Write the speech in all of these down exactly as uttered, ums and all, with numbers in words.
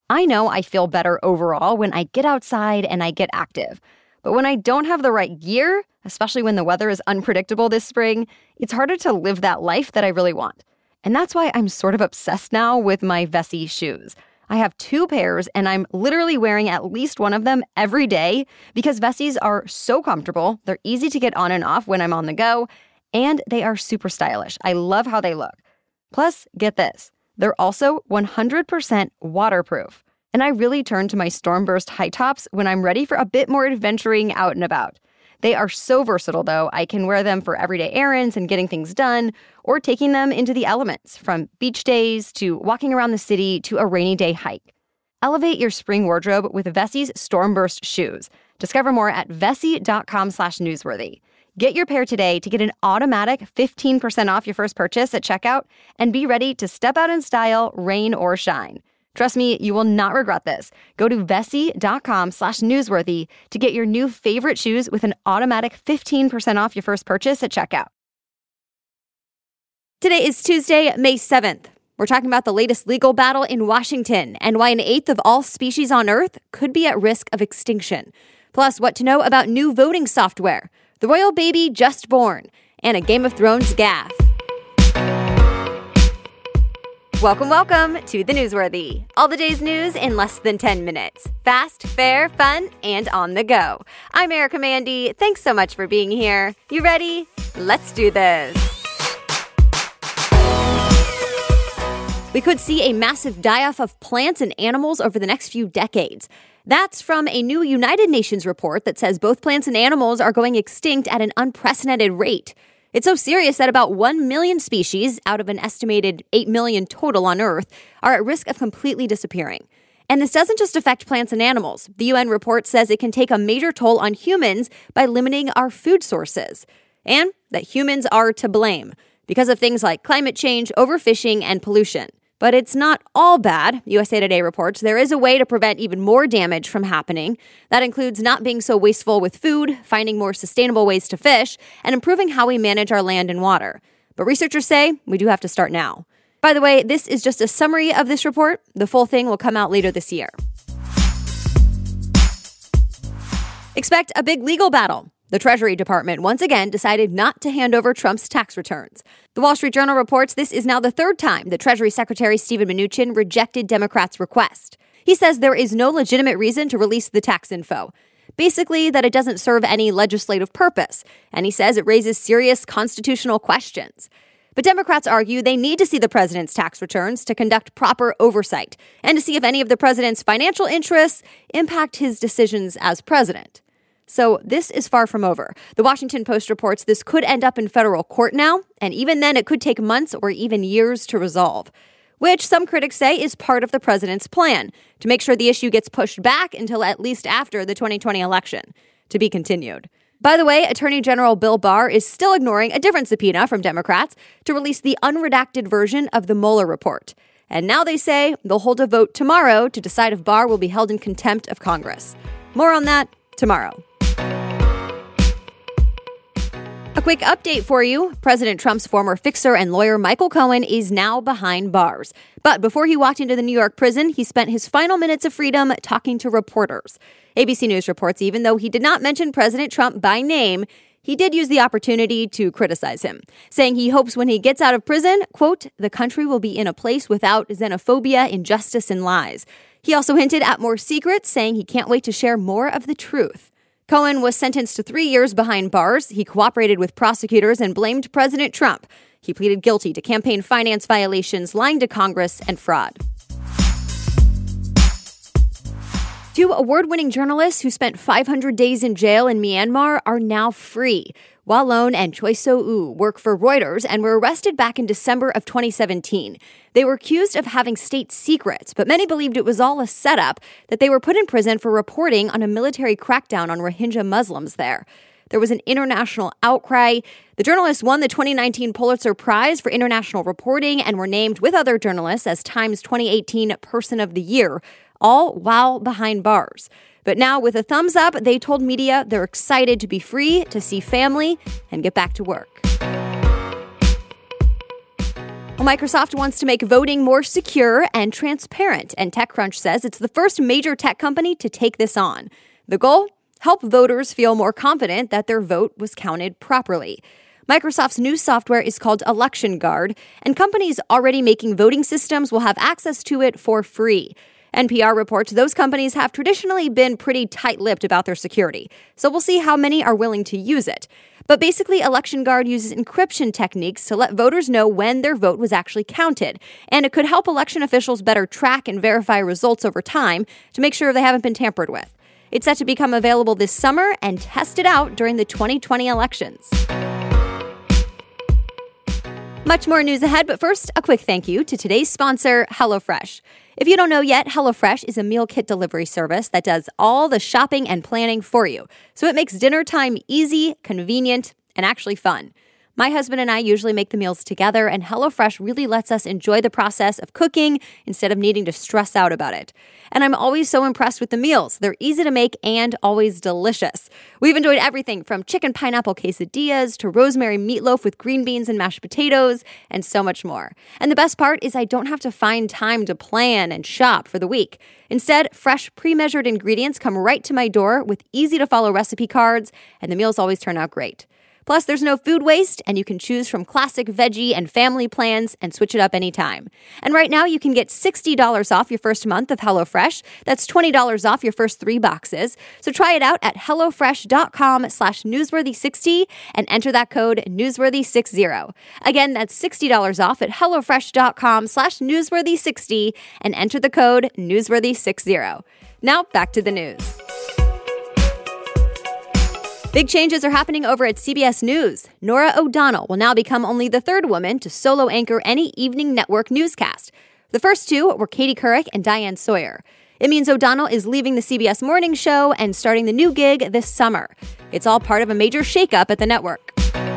I know I feel better overall when I get outside and I get active. But when I don't have the right gear, especially when the weather is unpredictable this spring, it's harder to live that life that I really want. And that's why I'm sort of obsessed now with my Vessi shoes. I have two pairs, and I'm literally wearing at least one of them every day because Vessis are so comfortable, they're easy to get on and off when I'm on the go, and they are super stylish. I love how they look. Plus, get this, they're also one hundred percent waterproof. And I really turn to my Stormburst high tops when I'm ready for a bit more adventuring out and about. They are so versatile, though. I can wear them for everyday errands and getting things done, or taking them into the elements, from beach days to walking around the city to a rainy day hike. Elevate your spring wardrobe with Vessi's Stormburst shoes. Discover more at vessi.com slash newsworthy. Get your pair today to get an automatic fifteen percent off your first purchase at checkout and be ready to step out in style, rain or shine. Trust me, you will not regret this. Go to vessi.com slash newsworthy to get your new favorite shoes with an automatic fifteen percent off your first purchase at checkout. Today is Tuesday, May seventh. We're talking about the latest legal battle in Washington and why an eighth of all species on Earth could be at risk of extinction. Plus, what to know about new voting software, the royal baby just born, and a Game of Thrones gaffe. Welcome, welcome to The Newsworthy. All the day's news in less than ten minutes. Fast, fair, fun, and on the go. I'm Erica Mandy. Thanks so much for being here. You ready? Let's do this. We could see a massive die-off of plants and animals over the next few decades. That's from a new United Nations report that says both plants and animals are going extinct at an unprecedented rate. It's so serious that about one million species, out of an estimated eight million total on Earth, are at risk of completely disappearing. And this doesn't just affect plants and animals. The U N report says it can take a major toll on humans by limiting our food sources. And that humans are to blame because of things like climate change, overfishing, and pollution. But it's not all bad, U S A Today reports. There is a way to prevent even more damage from happening. That includes not being so wasteful with food, finding more sustainable ways to fish, and improving how we manage our land and water. But researchers say we do have to start now. By the way, this is just a summary of this report. The full thing will come out later this year. Expect a big legal battle. The Treasury Department once again decided not to hand over Trump's tax returns. The Wall Street Journal reports this is now the third time that Treasury Secretary Steven Mnuchin rejected Democrats' request. He says there is no legitimate reason to release the tax info. Basically, that it doesn't serve any legislative purpose, and he says it raises serious constitutional questions. But Democrats argue they need to see the president's tax returns to conduct proper oversight and to see if any of the president's financial interests impact his decisions as president. So this is far from over. The Washington Post reports this could end up in federal court now, and even then it could take months or even years to resolve, which some critics say is part of the president's plan to make sure the issue gets pushed back until at least after the twenty twenty election, to be continued. By the way, Attorney General Bill Barr is still ignoring a different subpoena from Democrats to release the unredacted version of the Mueller report. And now they say they'll hold a vote tomorrow to decide if Barr will be held in contempt of Congress. More on that tomorrow. A quick update for you. President Trump's former fixer and lawyer Michael Cohen is now behind bars. But before he walked into the New York prison, he spent his final minutes of freedom talking to reporters. A B C News reports even though he did not mention President Trump by name, he did use the opportunity to criticize him, saying he hopes when he gets out of prison, quote, the country will be in a place without xenophobia, injustice, and lies. He also hinted at more secrets, saying he can't wait to share more of the truth. Cohen was sentenced to three years behind bars. He cooperated with prosecutors and blamed President Trump. He pleaded guilty to campaign finance violations, lying to Congress, and fraud. Two award-winning journalists who spent five hundred days in jail in Myanmar are now free. Wa Lone and Choi So-woo work for Reuters and were arrested back in December of twenty seventeen. They were accused of having state secrets, but many believed it was all a setup, that they were put in prison for reporting on a military crackdown on Rohingya Muslims there. There was an international outcry. The journalists won the twenty nineteen Pulitzer Prize for International Reporting and were named with other journalists as Time's twenty eighteen Person of the Year, all while behind bars. But now, with a thumbs up, they told media they're excited to be free, to see family, and get back to work. Well, Microsoft wants to make voting more secure and transparent, and TechCrunch says it's the first major tech company to take this on. The goal? Help voters feel more confident that their vote was counted properly. Microsoft's new software is called Election Guard, and companies already making voting systems will have access to it for free. N P R reports those companies have traditionally been pretty tight-lipped about their security, so we'll see how many are willing to use it. But basically, Election Guard uses encryption techniques to let voters know when their vote was actually counted, and it could help election officials better track and verify results over time to make sure they haven't been tampered with. It's set to become available this summer and tested out during the twenty twenty elections. Much more news ahead, but first, a quick thank you to today's sponsor, HelloFresh. If you don't know yet, HelloFresh is a meal kit delivery service that does all the shopping and planning for you. So it makes dinner time easy, convenient, and actually fun. My husband and I usually make the meals together, and HelloFresh really lets us enjoy the process of cooking instead of needing to stress out about it. And I'm always so impressed with the meals. They're easy to make and always delicious. We've enjoyed everything from chicken pineapple quesadillas to rosemary meatloaf with green beans and mashed potatoes, and so much more. And the best part is I don't have to find time to plan and shop for the week. Instead, fresh, pre-measured ingredients come right to my door with easy-to-follow recipe cards, and the meals always turn out great. Plus, there's no food waste, and you can choose from classic veggie and family plans and switch it up anytime. And right now, you can get sixty dollars off your first month of HelloFresh. That's twenty dollars off your first three boxes. So try it out at HelloFresh.com slash Newsworthy60 and enter that code Newsworthy60. Again, that's sixty dollars off at HelloFresh.com slash Newsworthy60 and enter the code Newsworthy60. Now, back to the news. Big changes are happening over at C B S News. Norah O'Donnell will now become only the third woman to solo anchor any evening network newscast. The first two were Katie Couric and Diane Sawyer. It means O'Donnell is leaving the C B S morning show and starting the new gig this summer. It's all part of a major shakeup at the network.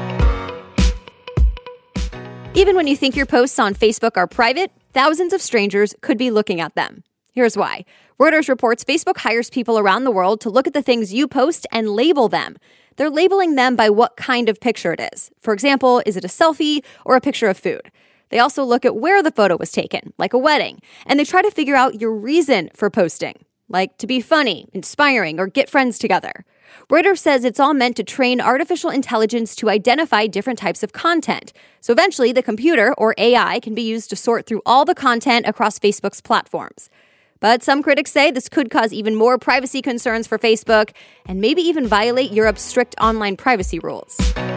Even when you think your posts on Facebook are private, thousands of strangers could be looking at them. Here's why. Reuters reports Facebook hires people around the world to look at the things you post and label them. They're labeling them by what kind of picture it is. For example, is it a selfie or a picture of food? They also look at where the photo was taken, like a wedding, and they try to figure out your reason for posting, like to be funny, inspiring, or get friends together. Reuters says it's all meant to train artificial intelligence to identify different types of content. So eventually, the computer, or A I, can be used to sort through all the content across Facebook's platforms. But some critics say this could cause even more privacy concerns for Facebook and maybe even violate Europe's strict online privacy rules.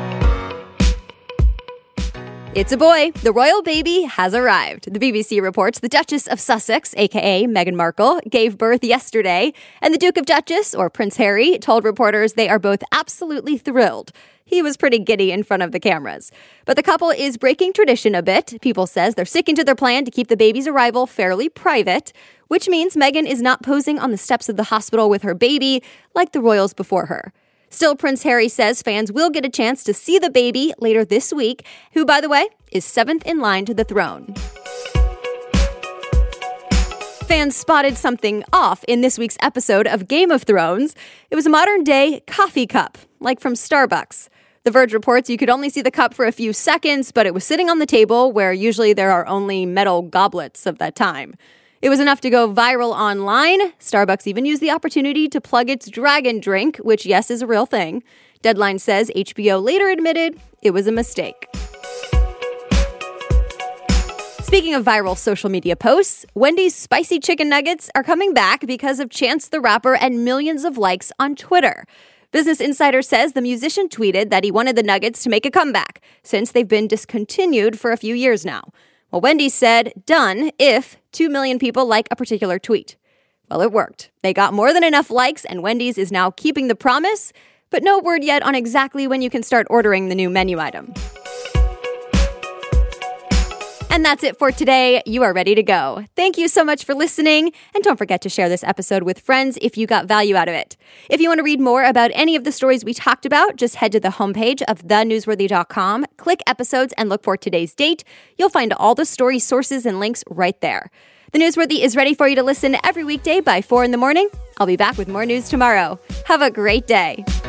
It's a boy. The royal baby has arrived. The B B C reports the Duchess of Sussex, aka Meghan Markle, gave birth yesterday, and the Duke of Duchess, or Prince Harry, told reporters they are both absolutely thrilled. He was pretty giddy in front of the cameras. But the couple is breaking tradition a bit. People says they're sticking to their plan to keep the baby's arrival fairly private, which means Meghan is not posing on the steps of the hospital with her baby like the royals before her. Still, Prince Harry says fans will get a chance to see the baby later this week, who, by the way, is seventh in line to the throne. Fans spotted something off in this week's episode of Game of Thrones. It was a modern-day coffee cup, like from Starbucks. The Verge reports you could only see the cup for a few seconds, but it was sitting on the table where usually there are only metal goblets of that time. It was enough to go viral online. Starbucks even used the opportunity to plug its dragon drink, which, yes, is a real thing. Deadline says H B O later admitted it was a mistake. Speaking of viral social media posts, Wendy's spicy chicken nuggets are coming back because of Chance the Rapper and millions of likes on Twitter. Business Insider says the musician tweeted that he wanted the nuggets to make a comeback since they've been discontinued for a few years now. Well, Wendy's said, done if two million people like a particular tweet. Well, it worked. They got more than enough likes, and Wendy's is now keeping the promise, but no word yet on exactly when you can start ordering the new menu item. And that's it for today. You are ready to go. Thank you so much for listening. And don't forget to share this episode with friends if you got value out of it. If you want to read more about any of the stories we talked about, just head to the homepage of the newsworthy dot com, click episodes, and look for today's date. You'll find all the story sources and links right there. The Newsworthy is ready for you to listen every weekday by four in the morning. I'll be back with more news tomorrow. Have a great day.